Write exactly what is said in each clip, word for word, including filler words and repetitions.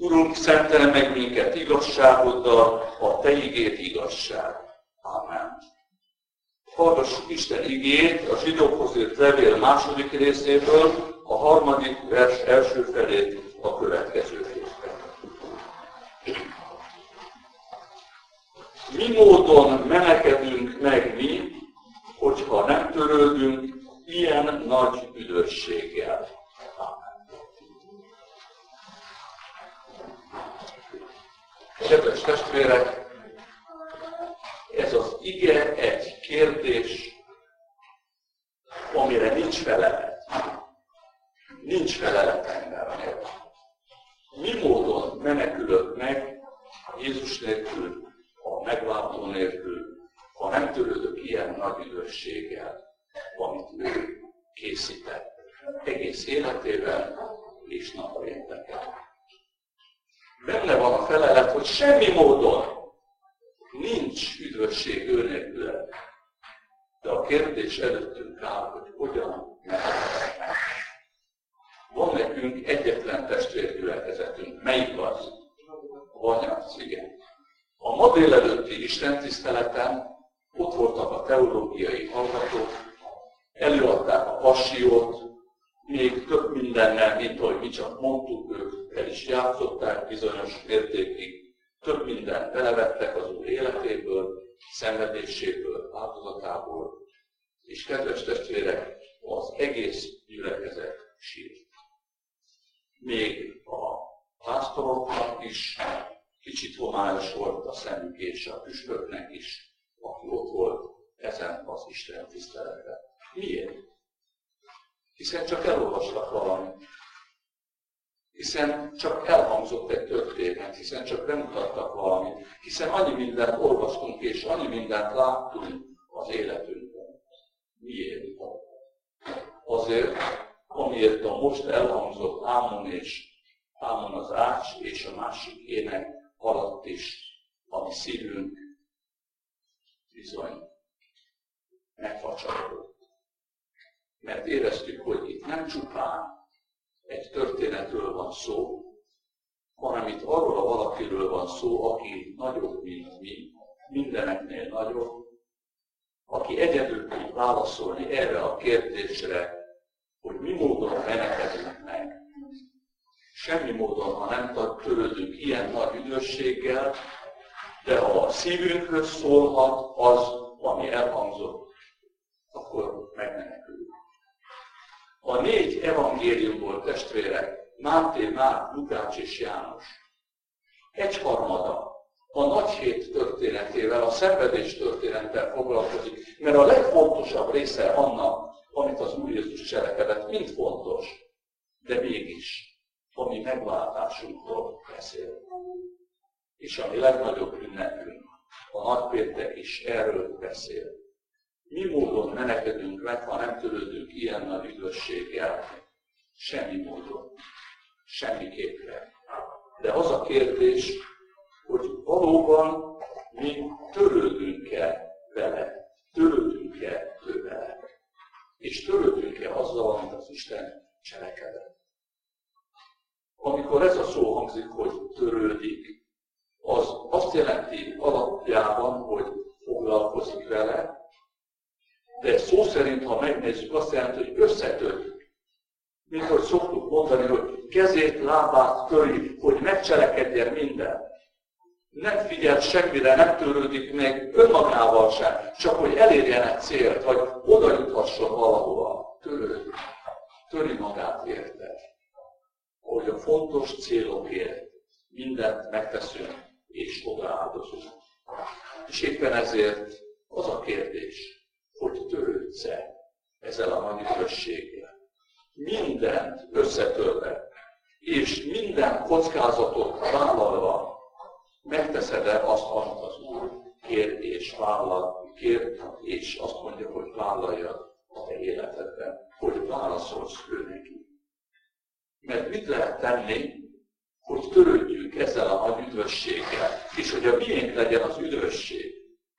Urunk, szentelj meg minket igazságoddal, a Te igéd igazság. Amen. Hallgassuk Isten igét a zsidókhoz írt levél második részéből, a harmadik vers első felét a következőképpen. Mi módon menekedünk meg mi, hogyha nem törődünk ilyen nagy üdvösséggel? Amen. Kedves testvérek, ez az ige egy kérdés, amire nincs felelet. Nincs felelet embernek. Mi módon menekülök meg Jézus nélkül, a megváltó nélkül, ha nem törődök ilyen nagy üdvösséggel, amit ő készített egész életében és napjainkban. Benne van a felelet, hogy semmi módon nincs üdvösség ő nélkül. De a kérdés előttünk áll, hogy hogyan mehetünk meg. Van nekünk egyetlen testvérgyülekezetünk. Melyik az? A Vanyarc, igen. A ma délelőtti istentiszteleten ott voltak a teológiai hallgatók, előadták a passió, még több mindennel, mint ahogy mi csak mondtuk, ők el is játszották bizonyos mértékig, több mindent belevettek az Úr életéből, szenvedéséből, áldozatából, és kedves testvérek, az egész gyülekezet sírt. Még a pásztoroknak is kicsit homályos volt a szemük, és a püspöknek is, aki ott volt ezen az Isten tiszteleten. Miért? Hiszen csak elolvastak valamit. Hiszen csak elhangzott egy történet, hiszen csak bemutattak valamit, hiszen annyi mindent olvastunk, és annyi mindent láttunk az életünkben. Miért? Azért, amiért a most elhangzott Ámon és Ámon az ács és a másik ének alatt is, a mi szívünk bizony megfacsarodott. Mert éreztük, hogy itt nem csupán egy történetről van szó, hanem itt arról a valakiről van szó, aki nagyobb, mint mi, mindeneknél nagyobb, aki egyedül tud válaszolni erre a kérdésre, hogy mi módon menekedünk meg. Semmi módon, ha nem törődünk ilyen nagy üdvösséggel, de ha a szívünkhöz szólhat az, ami elhangzott, akkor megmenekülünk. A négy evangéliumból, testvérek, Máté, Márk, Lukács és János egyharmada a nagy hét történetével, a szenvedés történettel foglalkozik, mert a legfontosabb része annak, amit az Úr Jézus cselekedett, mind fontos, de mégis a mi megváltásunkról beszél. És a mi legnagyobb ünnepünk, a nagypéntek is erről beszél. Mi módon menekedünk meg, ha nem törődünk ilyen nagy üdvösséggel? Semmi módon. Semmiképpen. De az a kérdés, hogy valóban mi törődünk-e vele? Törődünk-e ő vele? És törődünk-e azzal, amit az Isten cselekedett? Amikor ez a szó hangzik, hogy törődik, az azt jelenti alapjában, hogy foglalkozik vele, de szó szerint, ha megnézzük, azt jelenti, hogy összetörik. Mint hogy szoktuk mondani, hogy kezét, lábát töri, hogy megcselekedjen minden. Nem figyel semmire, nem törődik meg önmagával sem, csak hogy elérjen egy célt, vagy oda juthasson valahova. Törődik. Töri magát érte. Hogy a fontos célokért mindent megteszünk és odaáldozunk. És éppen ezért az a kérdés, hogy törődsz-e ezzel a nagy üdvösséggel. Mindent összetörve, és minden kockázatot vállalva megteszed-e azt, amit az Úr kér és vállal, kér, és azt mondja, hogy vállalja a te életedben, hogy válaszolsz ő neki. Mert mit lehet tenni, hogy törődjünk ezzel a nagy üdvösséggel, és hogy a miénk legyen az üdvösség.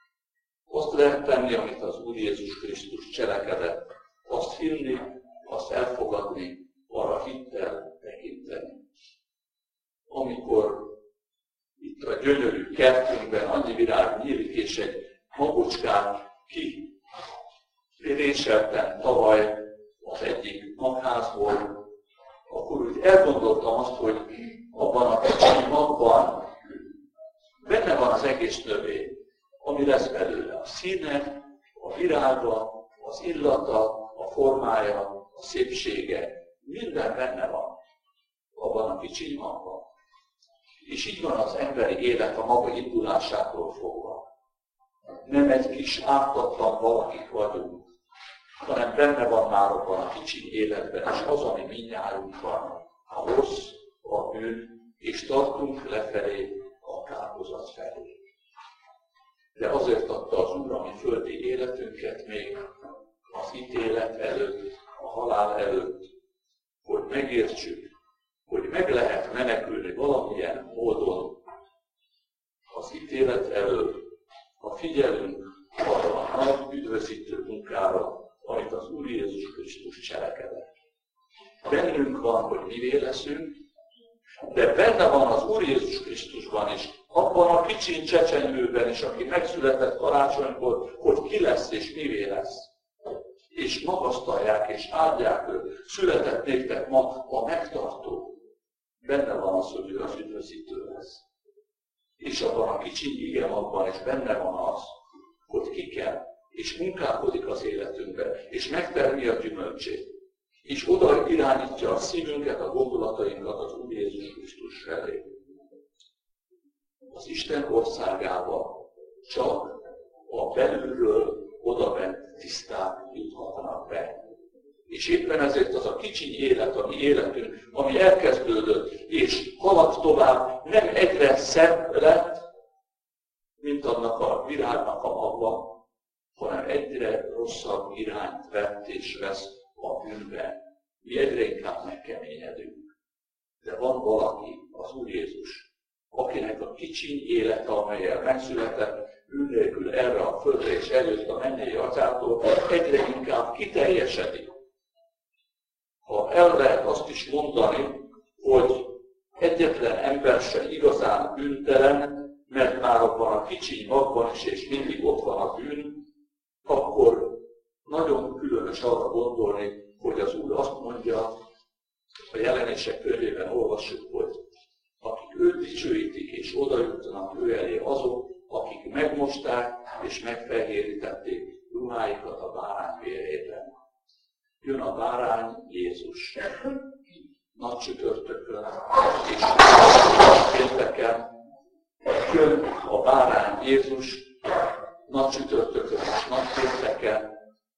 Azt lehet tenni, amit az Úr Jézus Krisztus cselekedett, azt hinni, azt elfogadni, arra hittel tekinteni. Amit amikor itt a gyönyörű kertünkben annyi virág nyílik, és egy magocskát ki réseltem tavaly az egyik magházból, akkor úgy elgondoltam azt, hogy abban a kicsi magban benne van az egész növény, ami lesz belőle. A színe, a virága, az illata, a formája, a szépsége, minden benne van abban a kicsi magban. És így van az emberi élet a maga indulásától fogva. Nem egy kis ártatlan valakik vagyunk, hanem benne van már abban a kicsi életben, és az, ami mindnyájunk van, a rossz, a bűn, és tartunk lefelé a kárhozat felé. De azért adta az Úr a mi földi életünket még az ítélet előtt, a halál előtt, hogy megértsük, hogy meg lehet menekülni valamilyen módon az ítélet elől, ha figyelünk arra a nagy üdvözítő munkára, amit az Úr Jézus Krisztus cselekedett. Bennünk van, hogy mivé leszünk, de benne van az Úr Jézus Krisztusban is, abban a kicsin csecsemőben is, aki megszületett karácsonykor, hogy ki lesz és mivé lesz. És magasztalják és áldják őt, született néktek ma a megtartó. Benne van az, hogy ő az üdvözítő lesz. És abban a kicsi igemagban is benne van az, hogy ki kell, és munkálkodik az életünkben, és megtermi a gyümölcsét. És oda irányítja a szívünket, a gondolatainkat az Úr Jézus Krisztus felé. Az Isten országába csak a belülről odabent tiszták juthatnak be. És éppen ezért az a kicsi élet, a mi életünk, ami elkezdődött, és halad tovább, nem egyre szebb lett, mint annak a virágnak a magva, hanem egyre rosszabb irányt vett és vesz a bűnbe. Mi egyre inkább megkeményedünk. De van valaki, az Úr Jézus, akinek a kicsiny élete, amellyel megszületett, bűn nélkül erre a földre és eljött a mennyei atyától, egyre inkább kiteljesedik. Ha el lehet azt is mondani, hogy egyetlen ember sem igazán bűntelen, mert már abban a kicsiny magban is, és mindig ott van a bűn, akkor nagyon különös arra gondolni, hogy az Úr azt mondja, a Jelenések könyvében olvassuk, hogy akik őt dicsőítik és odajutnak ő elé azok, akik megmosták és megfehérítették ruháikat a bárány vérében. Jön a bárány Jézus nagy csütörtökön és pénteken. Jön a bárány Jézus nagy csütörtökön és nagy pénteken.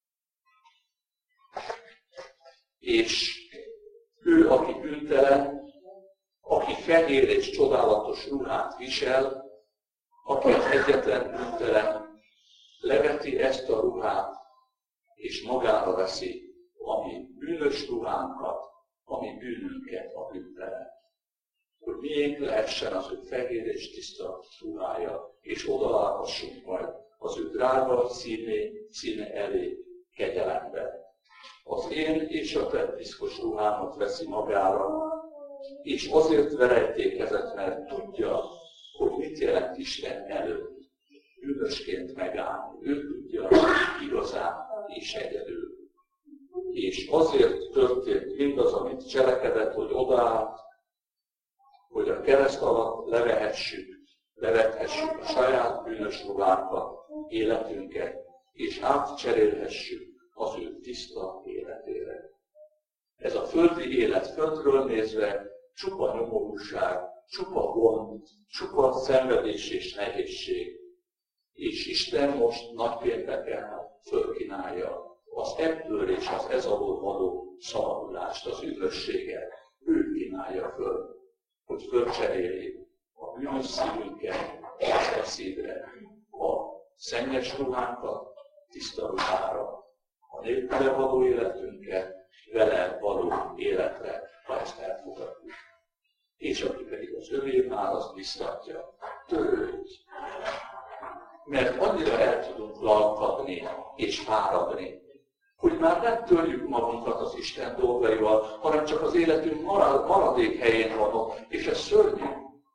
És ő, aki bűntelen, aki fehér és csodálatos ruhát visel, aki az egyetlen bűntelen, leveti ezt a ruhát, és magára veszi a mi bűnös ruhánkat, a mi bűnünket, a bűntelen. Hogy miénk lehessen az ő fehér és tiszta ruhája, és odaállhassunk majd az ő drága színe, színe elé kegyelemben. Az én és a te piszkos ruhámat veszi magára, és azért verejtékezett, mert tudja, hogy mit jelent Isten előtt bűnösként megállni. Ő tudja igazán és egyedül. És azért történt mindaz, amit cselekedett, hogy odaállt, hogy a kereszt alatt levehessük, levethessük a saját bűnös ruhánkat, életünket, és átcserélhessük az ő tiszta életére. Ez a földi élet földről nézve csupa nyomorúság, csupa gond, csupa szenvedés és nehézség. És Isten most nagypénteken fölkínálja az ebből és az ez alól való szabadulást, az üdvösséget. Ő kínálja föl, hogy fölcseréli a bűnös szívünket tiszta szívre, a szennyes ruhánkat tiszta ruhára, a nélküle való életünket vele való életre, ha ezt elfogadjuk. És aki pedig az övé már, azt biztatja, törődj. Mert annyira el tudunk lalkadni és fáradni, hogy már nem törjük magunkat az Isten dolgaival, hanem csak az életünk marad, maradék helyén vannak, és ez szörnyű.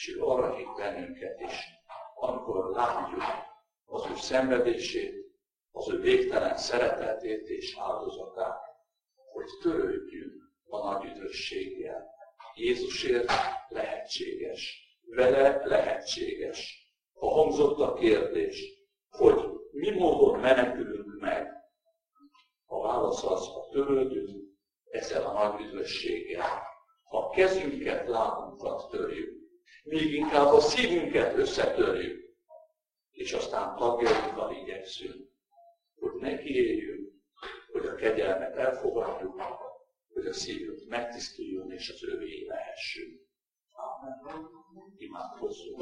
és ő arra hív bennünket is, amikor látjuk az ő szenvedését, az ő végtelen szeretetét és áldozatát, hogy törődjünk a nagy üdvösséggel. Jézusért lehetséges, vele lehetséges. Ha hangzott a kérdés, hogy mi módon menekülünk meg, a válasz az, ha törődünk ezzel a nagy üdvösséggel. Ha a kezünket, lábunkat törjük, még inkább a szívünket összetörjük, és aztán tagjainkkal igyekszünk, hogy nekiéljünk, hogy a kegyelmet elfogadjuk, hogy a szívünk megtisztuljon, és az övé lehessünk. Amen. Imádkozzunk.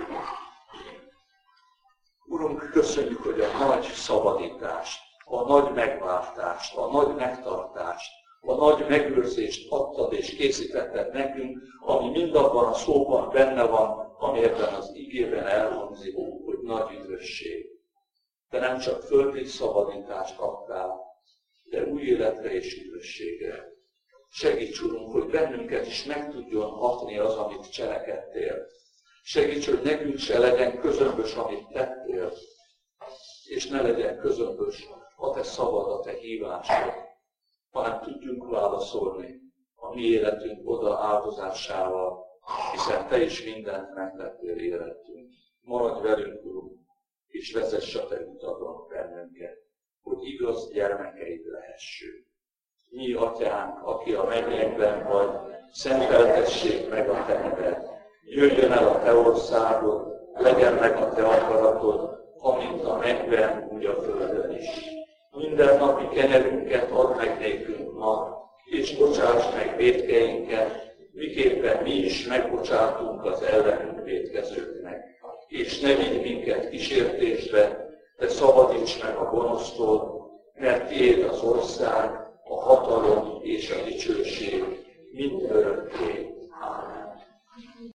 Urunk, köszönjük, hogy a nagy szabadítást, a nagy megváltást, a nagy megtartást, a nagy megőrzést adtad és készítetted nekünk, ami mindabban a szóban benne van, ami ebben az igében elhangzik, hogy nagy üdvösség. De nem csak földi szabadítást adtál, de új életre és üdvösségre. Segíts, Urunk, hogy bennünket is meg tudjon hatni az, amit cselekedtél. Segíts, hogy nekünk se legyen közömbös, amit tettél, és ne legyen közömbös a te szavad, a te hívásod, hanem tudjunk válaszolni a mi életünk oda áldozásával, hiszen te is mindent megtettél életünk. Maradj velünk, Urunk, és vezess a te utadon bennünket, hogy igaz gyermekeid lehessünk. Mi, Atyánk, aki a mennyekben vagy, szenteltessék meg a te neved. Jöjjön el a te országod, legyen meg a te akaratod, amint a mennyben, úgy a földön is. Minden napi kenyerünket add meg nékünk ma, és bocsáss meg vétkeinket, miképpen mi is megbocsátunk az ellenünk vétkezőknek. És ne vigy minket kísértésbe, de szabadíts meg a gonosztól, mert tiéd az ország, a hatalom és a dicsőség